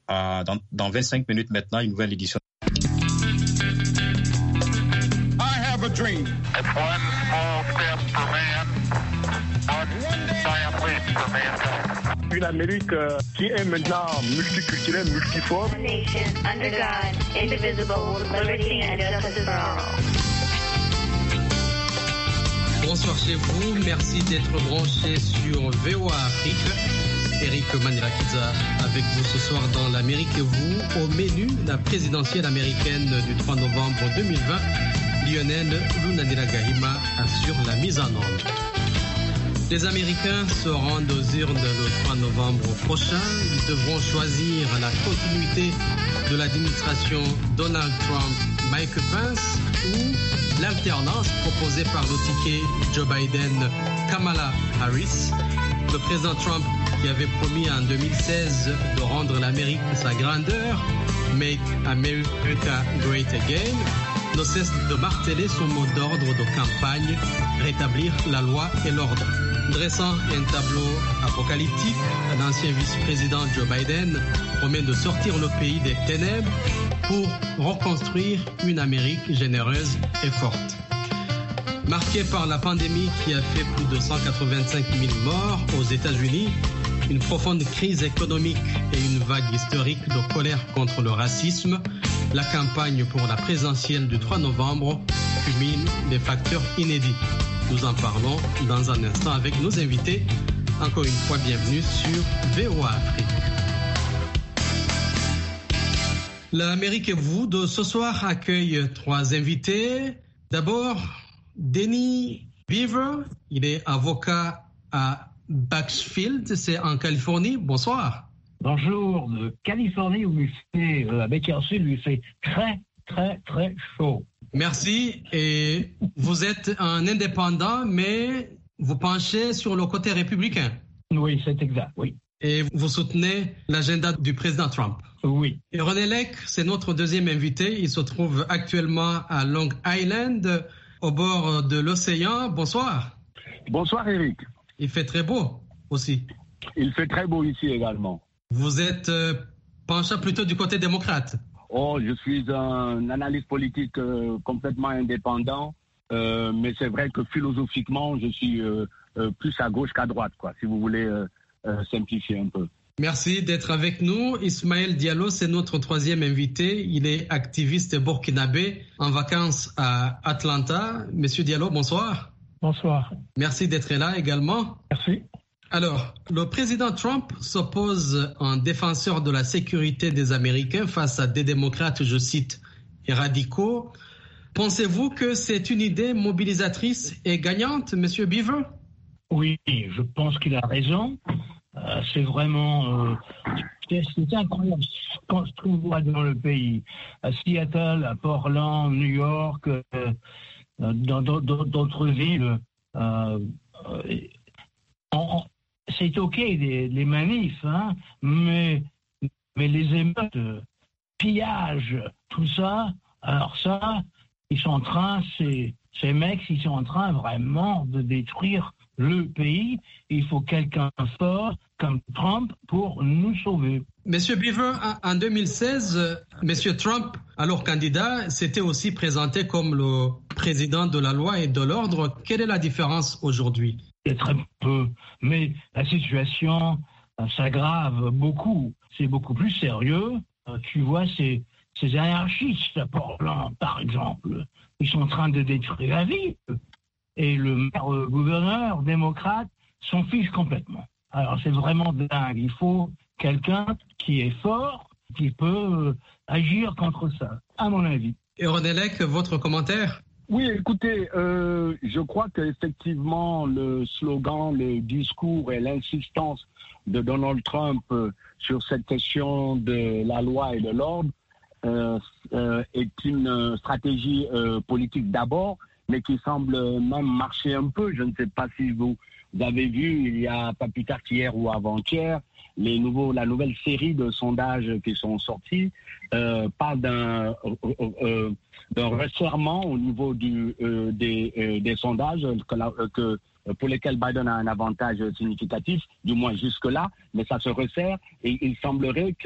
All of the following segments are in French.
dans 25 minutes maintenant, une nouvelle édition. I have a dream. It's one small step for man, one giant leap for mankind. Une Amérique qui est maintenant multiculturelle, multiforme. A nation under God, indivisible, with liberty and justice for all. Bonsoir chez vous, merci d'être branchés sur VOA Afrique. Eric Manirakidza avec vous ce soir dans l'Amérique et vous. Au menu, la présidentielle américaine du 3 novembre 2020, Lionel Lunanira-Gahima assure la mise en onde. Les Américains se rendent aux urnes le 3 novembre prochain. Ils devront choisir la continuité de l'administration Donald Trump-Mike Pence ou l'alternance proposée par le ticket Joe Biden-Kamala Harris. Le président Trump, qui avait promis en 2016 de rendre l'Amérique sa grandeur, Make America Great Again, ne cesse de marteler son mot d'ordre de campagne, rétablir la loi et l'ordre. Dressant un tableau apocalyptique, l'ancien vice-président Joe Biden promet de sortir le pays des ténèbres pour reconstruire une Amérique généreuse et forte. Marquée par la pandémie qui a fait plus de 185 000 morts aux États-Unis, une profonde crise économique et une vague historique de colère contre le racisme, la campagne pour la présidentielle du 3 novembre culmine des facteurs inédits. Nous en parlons dans un instant avec nos invités. Encore une fois, bienvenue sur VOA Afrique. L'Amérique et vous de ce soir accueille 3 invités. D'abord, Denny Beaver, il est avocat à Bakersfield, c'est en Californie. Bonsoir. Bonjour, de Californie où il fait, à Bakersfield, où il fait très, très, très chaud. Merci. Et vous êtes un indépendant, mais vous penchez sur le côté républicain. Oui, c'est exact, oui. Et vous soutenez l'agenda du président Trump. Oui. Et René Lec, c'est notre deuxième invité. Il se trouve actuellement à Long Island, au bord de l'océan. Bonsoir. Bonsoir Eric. Il fait très beau aussi. Il fait très beau ici également. Vous êtes penchant plutôt du côté démocrate. Oh, je suis un analyste politique complètement indépendant, mais c'est vrai que philosophiquement, je suis plus à gauche qu'à droite, quoi, si vous voulez simplifier un peu. Merci d'être avec nous. Ismaël Diallo, c'est notre troisième invité. Il est activiste burkinabé en vacances à Atlanta. Monsieur Diallo, bonsoir. Bonsoir. Merci d'être là également. Merci. Alors, le président Trump s'oppose en défenseur de la sécurité des Américains face à des démocrates, je cite, radicaux. Pensez-vous que c'est une idée mobilisatrice et gagnante, Monsieur Beaver? Oui, je pense qu'il a raison. C'est vraiment... c'est incroyable ce qu'on voit dans le pays. À Seattle, à Portland, New York, dans d'autres villes... c'est OK, les manifs, hein, mais les émeutes, pillages, tout ça, alors ça, ils sont en train, ces mecs, ils sont en train vraiment de détruire le pays. Il faut quelqu'un fort comme Trump pour nous sauver. Monsieur Beaver, en 2016, Monsieur Trump, alors candidat, s'était aussi présenté comme le président de la loi et de l'ordre. Quelle est la différence aujourd'hui? Très peu, mais la situation s'aggrave beaucoup. C'est beaucoup plus sérieux. Tu vois, ces anarchistes à Portland, par exemple, ils sont en train de détruire la ville. Et le gouverneur démocrate s'en fiche complètement. Alors c'est vraiment dingue. Il faut quelqu'un qui est fort, qui peut agir contre ça, à mon avis. Et René Lec, votre commentaire? Oui, écoutez, je crois qu'effectivement, le slogan, le discours et l'insistance de Donald Trump sur cette question de la loi et de l'ordre est une stratégie politique d'abord, mais qui semble même marcher un peu. Je ne sais pas si vous avez vu, il y a pas plus tard qu'hier ou avant-hier, la nouvelle série de sondages qui sont sortis parle d'un resserrement au niveau des sondages pour lesquels Biden a un avantage significatif, du moins jusque-là, mais ça se resserre et il semblerait que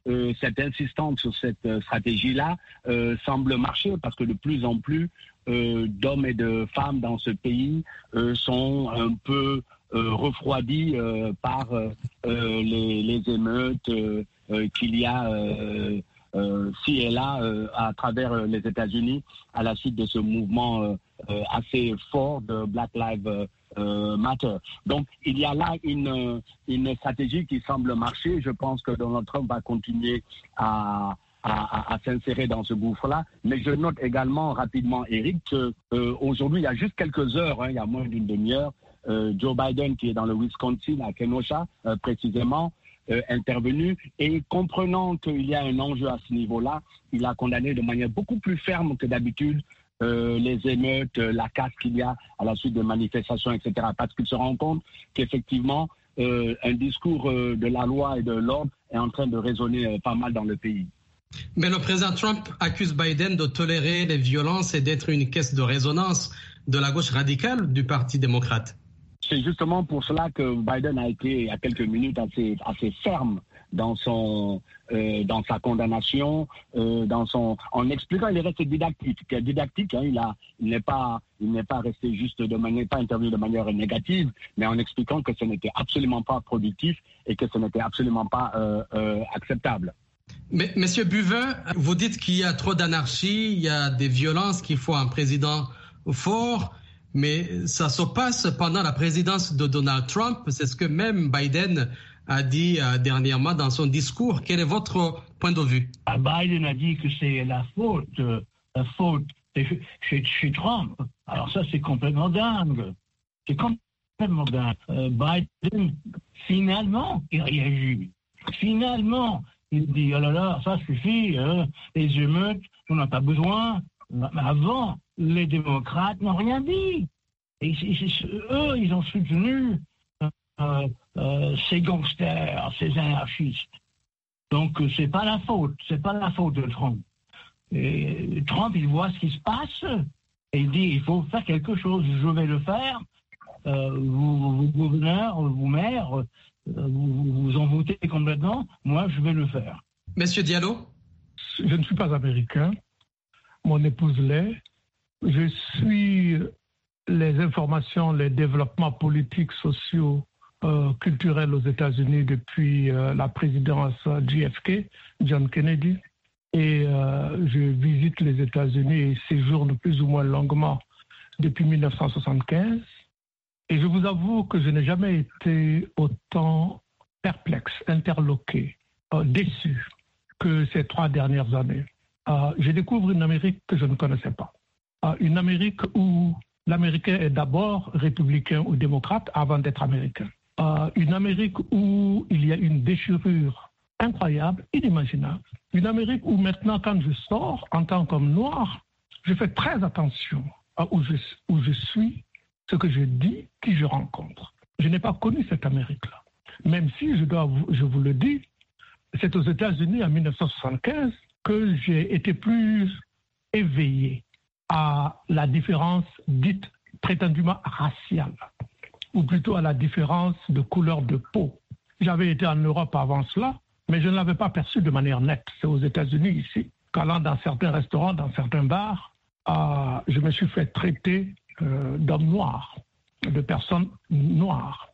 cette insistance sur cette stratégie-là semble marcher parce que de plus en plus d'hommes et de femmes dans ce pays sont un peu refroidis par les émeutes qu'il y a ci et là à travers les États-Unis à la suite de ce mouvement assez fort de Black Lives Matter. Donc il y a là une stratégie qui semble marcher. Je pense que Donald Trump va continuer à s'insérer dans ce gouffre-là. Mais je note également rapidement, Eric, qu'aujourd'hui, il y a juste quelques heures, il y a moins d'une demi-heure, Joe Biden, qui est dans le Wisconsin, à Kenosha, précisément, intervenu. Et comprenant qu'il y a un enjeu à ce niveau-là, il a condamné de manière beaucoup plus ferme que d'habitude les émeutes, la casse qu'il y a à la suite de manifestations, etc. Parce qu'il se rend compte qu'effectivement, un discours de la loi et de l'ordre est en train de résonner pas mal dans le pays. Mais le président Trump accuse Biden de tolérer les violences et d'être une caisse de résonance de la gauche radicale du Parti démocrate. C'est justement pour cela que Biden a été, il y a quelques minutes, assez ferme dans sa condamnation, en expliquant, il est resté didactique. Il n'est pas resté juste pas intervenu de manière négative, mais en expliquant que ce n'était absolument pas productif et que ce n'était absolument pas acceptable. Mais, Monsieur Buvin, vous dites qu'il y a trop d'anarchie, il y a des violences, qu'il faut un président fort, mais ça se passe pendant la présidence de Donald Trump. C'est ce que même Biden a dit dernièrement dans son discours. Quel est votre point de vue? Biden a dit que c'est la faute chez Trump. Alors ça, c'est complètement dingue. Biden, finalement, il réagit. Finalement, il dit, oh là là, ça suffit, les émeutes, on n'a pas besoin. Avant, les démocrates n'ont rien dit. Et eux, ils ont soutenu ces gangsters, ces anarchistes. Donc, c'est pas la faute de Trump. Et Trump, il voit ce qui se passe et il dit, il faut faire quelque chose, je vais le faire. Vous gouverneurs, vous maires, vous en votez complètement, moi je vais le faire. Monsieur Diallo? Je ne suis pas américain, mon épouse l'est. Je suis les informations, les développements politiques, sociaux, culturels aux États-Unis depuis la présidence JFK, John Kennedy. Et je visite les États-Unis et séjourne plus ou moins longuement depuis 1975. Et je vous avoue que je n'ai jamais été autant perplexe, interloqué, déçu que ces 3 dernières années. Je découvre une Amérique que je ne connaissais pas. Une Amérique où l'Américain est d'abord républicain ou démocrate avant d'être américain. Une Amérique où il y a une déchirure incroyable, inimaginable. Une Amérique où maintenant, quand je sors en tant qu'homme noir, je fais très attention à où je suis, ce que je dis, qui je rencontre. Je n'ai pas connu cette Amérique-là. Même si, je vous le dis, c'est aux États-Unis en 1975 que j'ai été plus éveillé à la différence dite prétendument raciale, ou plutôt à la différence de couleur de peau. J'avais été en Europe avant cela, mais je ne l'avais pas perçu de manière nette. C'est aux États-Unis ici, qu'allant dans certains restaurants, dans certains bars, je me suis fait traiter d'hommes noirs, de personnes noires.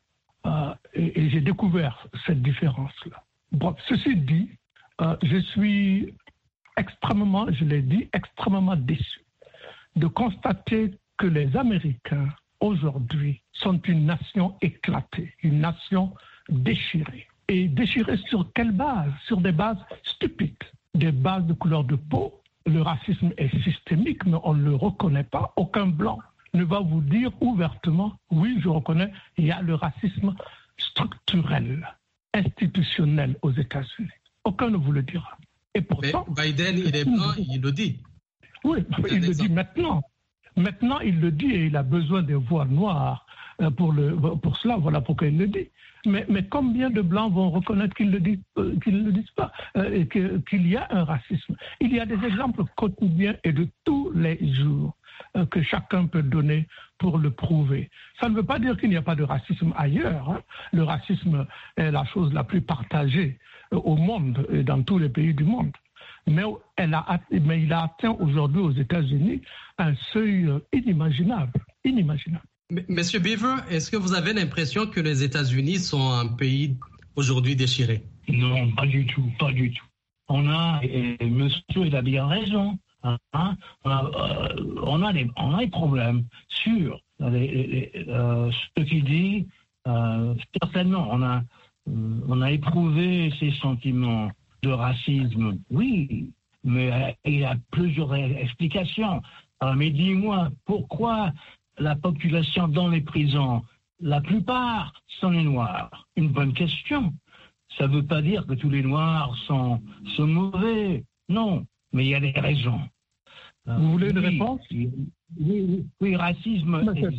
Et j'ai découvert cette différence-là. Bon, ceci dit, je suis extrêmement, je l'ai dit, extrêmement déçu de constater que les Américains, aujourd'hui, sont une nation éclatée, une nation déchirée. Et déchirée sur quelle base? Sur des bases stupides, des bases de couleur de peau. Le racisme est systémique, mais on ne le reconnaît pas. Aucun blanc ne va vous dire ouvertement, oui, je reconnais, il y a le racisme structurel, institutionnel aux États-Unis. Aucun ne vous le dira. Et pourtant, mais Biden, il est blanc, il le dit. Oui, il le dit maintenant. Maintenant, il le dit et il a besoin des voix noires pour cela, voilà pourquoi il le dit. Mais combien de Blancs vont reconnaître qu'ils ne le disent pas, qu'il y a un racisme? Il y a des exemples quotidiens et de tous les jours que chacun peut donner pour le prouver. Ça ne veut pas dire qu'il n'y a pas de racisme ailleurs. Hein. Le racisme est la chose la plus partagée au monde et dans tous les pays du monde. Mais il a atteint aujourd'hui aux États-Unis un seuil inimaginable. Monsieur Beaver, est-ce que vous avez l'impression que les États-Unis sont un pays aujourd'hui déchiré? Non, pas du tout. Et monsieur, il a bien raison. On a des problèmes sur ce qu'il dit. Certainement, on a éprouvé ces sentiments de racisme, oui, mais il y a plusieurs explications. Mais dis-moi, pourquoi la population dans les prisons, la plupart sont les Noirs? Une bonne question. Ça ne veut pas dire que tous les Noirs sont mauvais. Non, mais il y a des raisons. Vous voulez une réponse? Oui, racisme. C'est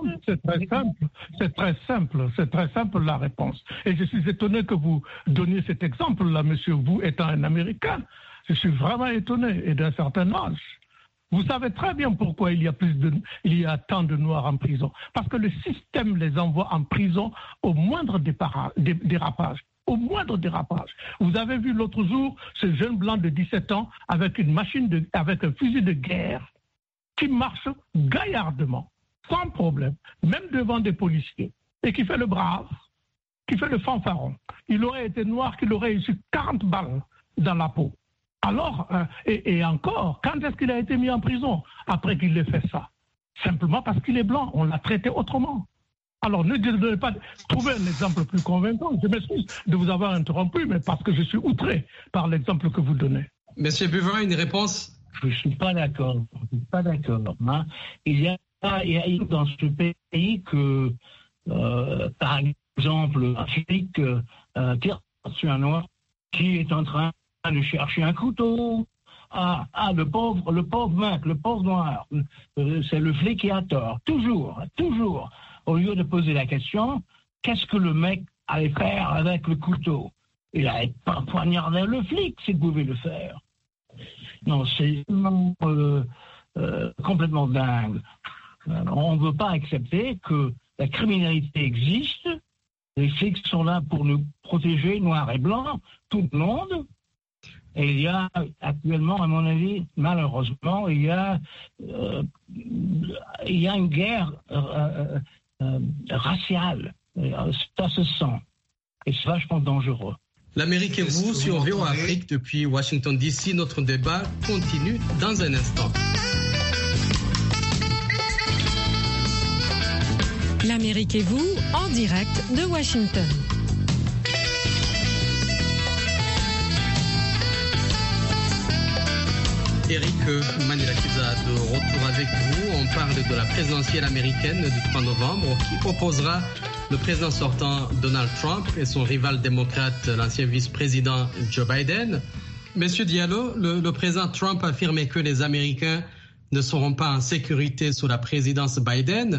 très simple la réponse. Et je suis étonné que vous donniez cet exemple-là, monsieur, vous étant un Américain. Je suis vraiment étonné, et d'un certain âge. Vous savez très bien pourquoi il y a tant de Noirs en prison. Parce que le système les envoie en prison au moindre dérapage. Au moindre dérapage. Vous avez vu l'autre jour ce jeune blanc de 17 ans avec avec un fusil de guerre qui marche gaillardement, sans problème, même devant des policiers, et qui fait le brave, qui fait le fanfaron. Il aurait été noir qu'il aurait eu 40 balles dans la peau. Alors, et encore, quand est-ce qu'il a été mis en prison après qu'il ait fait ça? Simplement parce qu'il est blanc, on l'a traité autrement. Alors, ne devez pas trouver un exemple plus convaincant. Je m'excuse de vous avoir interrompu, mais parce que je suis outré par l'exemple que vous donnez. Monsieur Beaver, une réponse? Je ne suis pas d'accord. Hein. Il y a dans ce pays que, par exemple, un flic qui a reçu un Noir qui est en train de chercher un couteau. Le pauvre mec, le pauvre Noir. C'est le flic qui a tort. Toujours. Au lieu de poser la question, qu'est-ce que le mec allait faire avec le couteau? Il allait pas poignarder le flic s'il pouvait le faire. Non, c'est complètement dingue. On ne veut pas accepter que la criminalité existe. Les flics sont là pour nous protéger, noirs et blancs, tout le monde. Et il y a actuellement, à mon avis, malheureusement, il y a une guerre raciale. Ça se sent. Et c'est vachement dangereux. L'Amérique et vous sur VOA Afrique depuis Washington DC. Notre débat continue dans un instant. L'Amérique et vous en direct de Washington. Eric Manilakiza de retour avec vous. On parle de la présidentielle américaine du 3 novembre qui opposera le président sortant Donald Trump et son rival démocrate, l'ancien vice-président Joe Biden. Monsieur Diallo, le président Trump a affirmé que les Américains ne seront pas en sécurité sous la présidence Biden.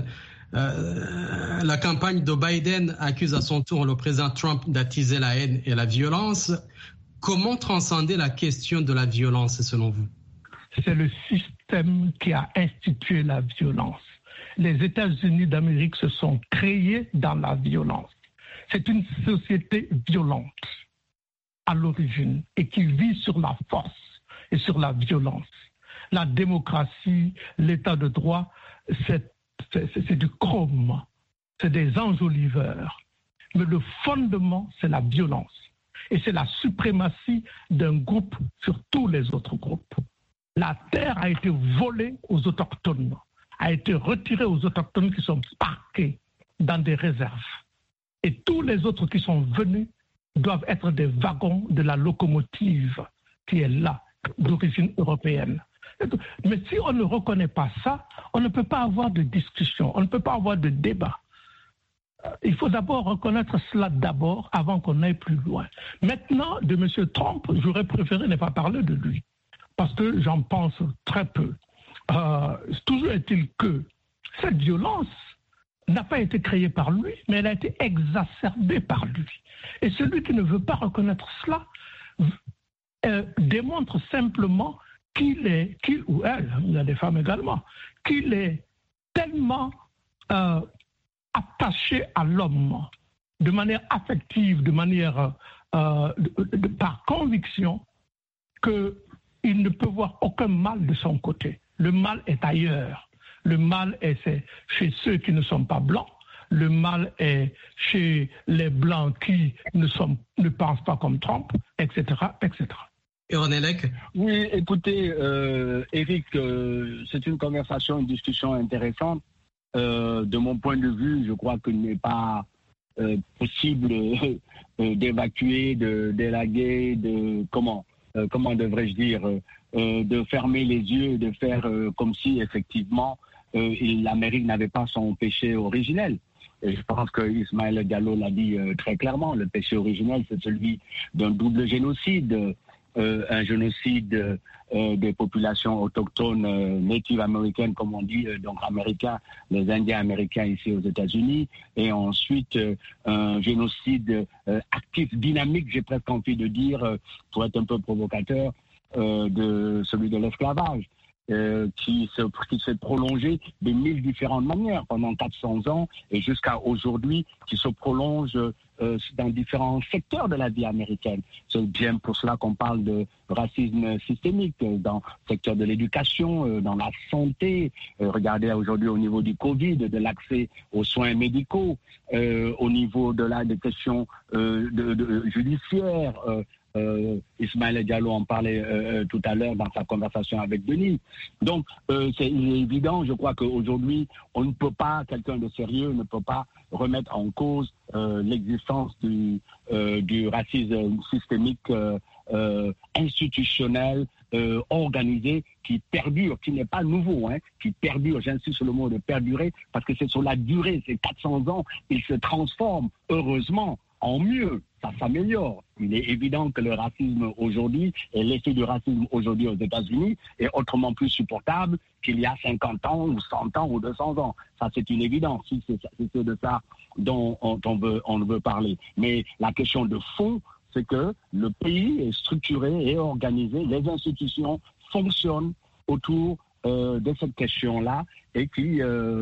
La campagne de Biden accuse à son tour le président Trump d'attiser la haine et la violence. Comment transcender la question de la violence selon vous? C'est le système qui a institué la violence. Les États-Unis d'Amérique se sont créés dans la violence. C'est une société violente à l'origine et qui vit sur la force et sur la violence. La démocratie, l'état de droit, c'est du chrome, c'est des enjoliveurs. Mais le fondement, c'est la violence. Et c'est la suprématie d'un groupe sur tous les autres groupes. La terre a été volée aux autochtones, a été retirée aux autochtones qui sont parqués dans des réserves. Et tous les autres qui sont venus doivent être des wagons de la locomotive qui est là, d'origine européenne. Mais si on ne reconnaît pas ça, on ne peut pas avoir de discussion, on ne peut pas avoir de débat. Il faut d'abord reconnaître cela avant qu'on aille plus loin. Maintenant, de M. Trump, j'aurais préféré ne pas parler de lui, parce que j'en pense très peu. Toujours est-il que cette violence n'a pas été créée par lui, mais elle a été exacerbée par lui. Et celui qui ne veut pas reconnaître cela démontre simplement qu'il ou elle, il y a des femmes également, qu'il est tellement attaché à l'homme de manière affective, de manière par conviction qu'il ne peut voir aucun mal de son côté. Le mal est ailleurs. Le mal est chez ceux qui ne sont pas blancs. Le mal est chez les blancs qui ne pensent pas comme Trump, etc., etc. Et Ornelec ? Oui, écoutez, Eric, c'est une conversation, une discussion intéressante. De mon point de vue, je crois qu'il n'est pas possible d'évacuer, d'élaguer, comment devrais-je dire, de fermer les yeux, de faire comme si effectivement l'Amérique n'avait pas son péché originel. Et je pense que Ismaël Diallo l'a dit très clairement. Le péché originel, c'est celui d'un double génocide, un génocide des populations autochtones native américaines, comme on dit, donc américains, les Indiens américains ici aux États-Unis, et ensuite un génocide actif, dynamique, j'ai presque envie de dire, pour être un peu provocateur, de celui de l'esclavage. Qui s'est prolongé de 1000 différentes manières pendant 400 ans et jusqu'à aujourd'hui, qui se prolonge dans différents secteurs de la vie américaine. C'est bien pour cela qu'on parle de racisme systémique dans le secteur de l'éducation, dans la santé. Regardez aujourd'hui au niveau du Covid, de l'accès aux soins médicaux, au niveau des questions judiciaires. Ismaël Diallo en parlait tout à l'heure dans sa conversation avec Denis. Donc, il est évident, je crois qu'aujourd'hui, quelqu'un de sérieux ne peut pas remettre en cause l'existence du racisme systémique institutionnel, organisé, qui perdure, qui n'est pas nouveau, qui perdure, j'insiste sur le mot de perdurer, parce que c'est sur la durée, ces 400 ans, il se transforme, heureusement, en mieux, ça s'améliore. Il est évident que le racisme aujourd'hui et l'effet du racisme aujourd'hui aux États-Unis est autrement plus supportable qu'il y a 50 ans ou 100 ans ou 200 ans. Ça, c'est une évidence. C'est de ça dont on veut parler. Mais la question de fond, c'est que le pays est structuré et organisé, les institutions fonctionnent autour de cette question-là et qui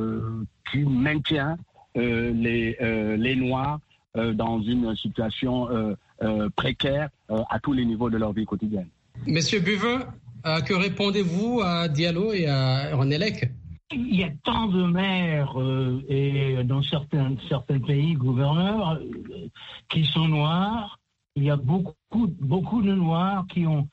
maintient les Noirs dans une situation précaire à tous les niveaux de leur vie quotidienne. Monsieur Buveur, que répondez-vous à Diallo et à Ornelec ? Il y a tant de maires et dans certains pays gouverneurs qui sont noirs. Il y a beaucoup de noirs qui ont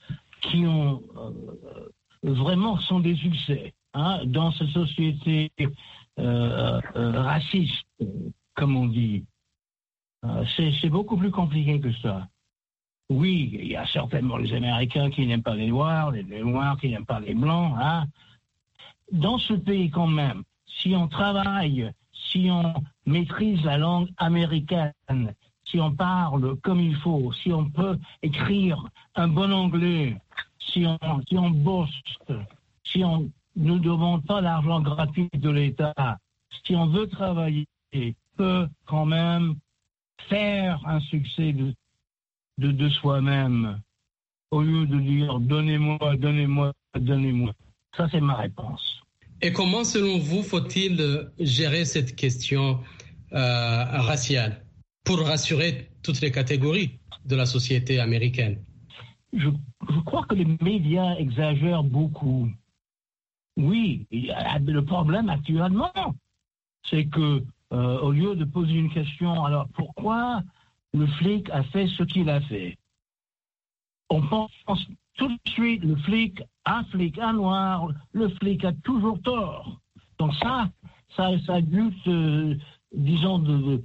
vraiment sont des succès dans cette société raciste, comme on dit. C'est beaucoup plus compliqué que ça. Oui, il y a certainement les Américains qui n'aiment pas les Noirs, les Noirs qui n'aiment pas les Blancs. Dans ce pays quand même, si on travaille, si on maîtrise la langue américaine, si on parle comme il faut, si on peut écrire un bon anglais, si on bosse, si on ne demande pas l'argent gratuit de l'État, si on veut travailler, peut quand même faire un succès de soi-même, au lieu de dire « donnez-moi, donnez-moi, donnez-moi ». Ça, c'est ma réponse. Et comment, selon vous, faut-il gérer cette question raciale pour rassurer toutes les catégories de la société américaine? Je crois que les médias exagèrent beaucoup. Oui, le problème actuellement, c'est que au lieu de poser une question, alors pourquoi le flic a fait ce qu'il a fait? On pense tout de suite, le flic, un noir, le flic a toujours tort. Donc ça bute, disons, de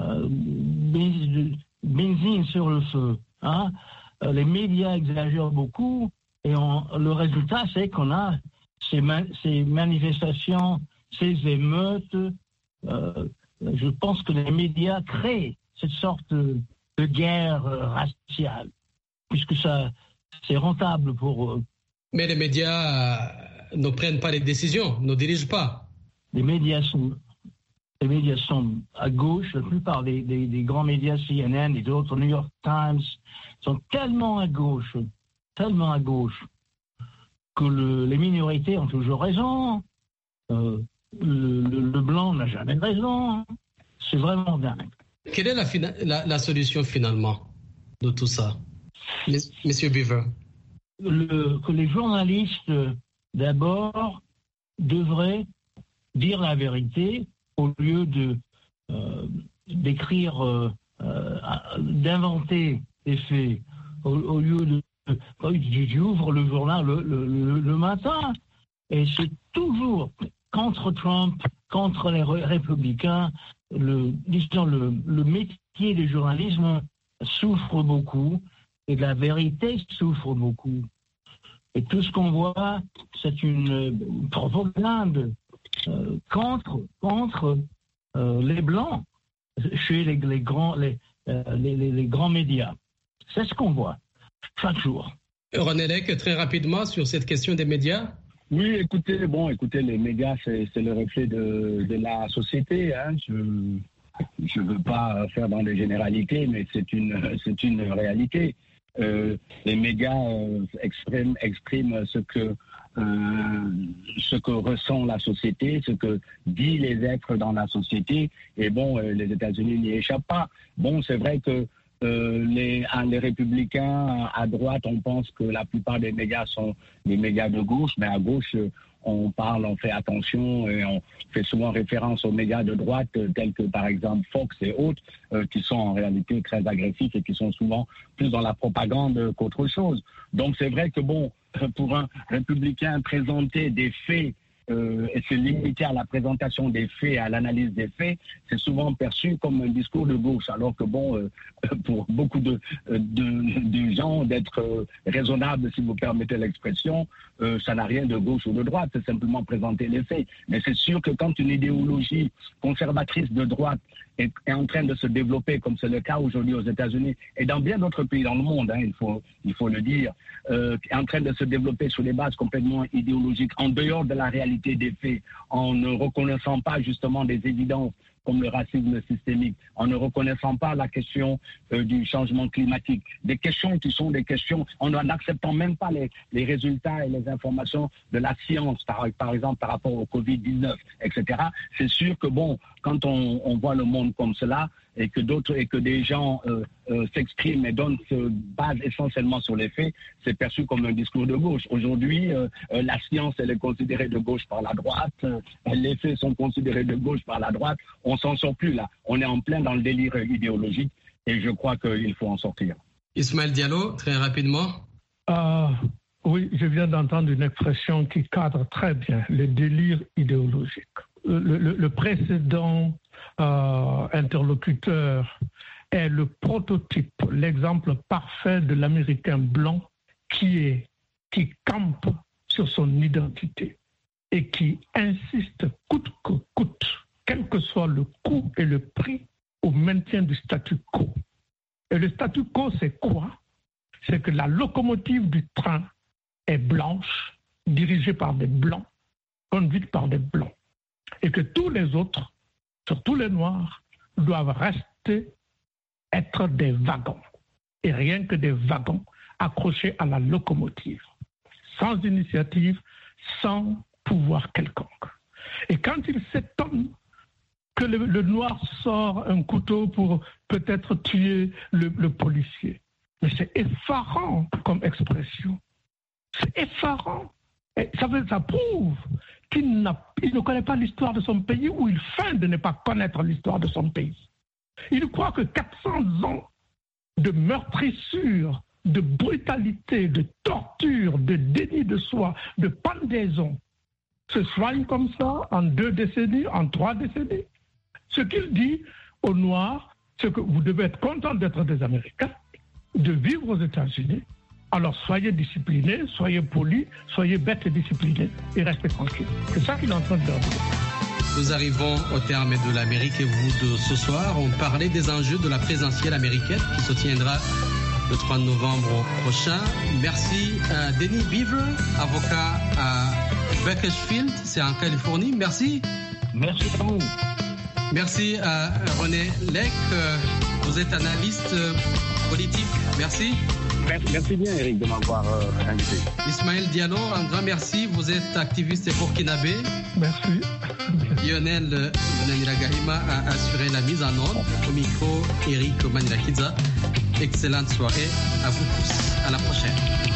benzine sur le feu. Les médias exagèrent beaucoup et le résultat, c'est qu'on a ces manifestations, ces émeutes. Je pense que les médias créent cette sorte de guerre raciale, puisque ça, c'est rentable pour eux. Mais les médias ne prennent pas les décisions, ne dirigent pas. Les médias sont à gauche. La plupart des grands médias, CNN et d'autres, New York Times, sont tellement à gauche que les minorités ont toujours raison. Le blanc n'a jamais raison. C'est vraiment dingue. Quelle est la solution finalement? de tout ça? Monsieur Beaver. Que les journalistes, d'abord, devraient dire la vérité au lieu d'écrire, d'inventer des faits, au lieu de... Tu ouvres le journal le matin et c'est toujours contre Trump, contre les républicains. Le métier du journalisme souffre beaucoup et la vérité souffre beaucoup. Et tout ce qu'on voit, c'est une propagande contre les Blancs chez les grands médias. C'est ce qu'on voit chaque jour. René Lec, très rapidement sur cette question des médias. Oui, écoutez, les médias, c'est le reflet de la société. Hein. Je ne veux pas faire dans les généralités, mais c'est une réalité. Les médias expriment ce que ressent la société, ce que dit les êtres dans la société. Et les États-Unis n'y échappent pas. C'est vrai que les républicains à droite, on pense que la plupart des médias sont des médias de gauche, mais à gauche, on fait attention et on fait souvent référence aux médias de droite tels que par exemple Fox et autres qui sont en réalité très agressifs et qui sont souvent plus dans la propagande qu'autre chose. Donc c'est vrai que pour un républicain présenter des faits et se limiter à la présentation des faits, à l'analyse des faits, c'est souvent perçu comme un discours de gauche, alors que pour beaucoup de gens, d'être raisonnable, si vous permettez l'expression, ça n'a rien de gauche ou de droite, c'est simplement présenter les faits. Mais c'est sûr que quand une idéologie conservatrice de droite est en train de se développer, comme c'est le cas aujourd'hui aux États-Unis et dans bien d'autres pays dans le monde, il faut le dire, est en train de se développer sur des bases complètement idéologiques, en dehors de la réalité des faits, en ne reconnaissant pas justement des évidences comme le racisme systémique, en ne reconnaissant pas la question du changement climatique, des questions qui sont des questions, en n'acceptant même pas les résultats et les informations de la science, par exemple par rapport au Covid-19, etc. C'est sûr que quand on voit le monde comme cela, et que des gens s'expriment et se basent essentiellement sur les faits, c'est perçu comme un discours de gauche. Aujourd'hui, la science, elle est considérée de gauche par la droite, les faits sont considérés de gauche par la droite, on s'en sort plus là. On est en plein dans le délire idéologique et je crois qu'il faut en sortir. Ismaël Diallo, très rapidement. Oui, je viens d'entendre une expression qui cadre très bien, le délire idéologique. Le précédent interlocuteur est le prototype, l'exemple parfait de l'Américain blanc qui campe sur son identité et qui insiste coûte que coûte, quel que soit le coût et le prix, au maintien du statu quo. Et le statu quo, c'est quoi? C'est que la locomotive du train est blanche, dirigée par des blancs, conduite par des blancs. Et que tous les autres, surtout les noirs, doivent être des wagons. Et rien que des wagons accrochés à la locomotive. Sans initiative, sans pouvoir quelconque. Et quand il s'étonne que le noir sort un couteau pour peut-être tuer le policier. Mais c'est effarant comme expression. C'est effarant. Et ça prouve qu'il ne connaît pas l'histoire de son pays ou il feint de ne pas connaître l'histoire de son pays. Il croit que 400 ans de meurtrissure, de brutalité, de torture, de déni de soi, de pendaison se soignent comme ça en 2 décennies, en 3 décennies. Ce qu'il dit aux Noirs, c'est que vous devez être contents d'être des Américains, de vivre aux États-Unis. Alors soyez disciplinés, soyez polis, soyez bêtes et disciplinés et restez tranquilles. C'est ça qu'il est en train de leur dire. Nous arrivons au terme de l'Amérique et vous de ce soir. On parlait des enjeux de la présidentielle américaine qui se tiendra le 3 novembre prochain. Merci à Denis Beaver, avocat à Bakersfield, c'est en Californie. Merci. Merci à vous. Merci à René Lec, vous êtes analyste politique. Merci. Merci bien, Eric, de m'avoir invité. Ismaël Diallo, un grand merci. Vous êtes activiste burkinabé. Merci. Lionel Niragahima a assuré la mise en ordre. Au micro, Eric Manirakidza. Excellente soirée à vous tous. À la prochaine.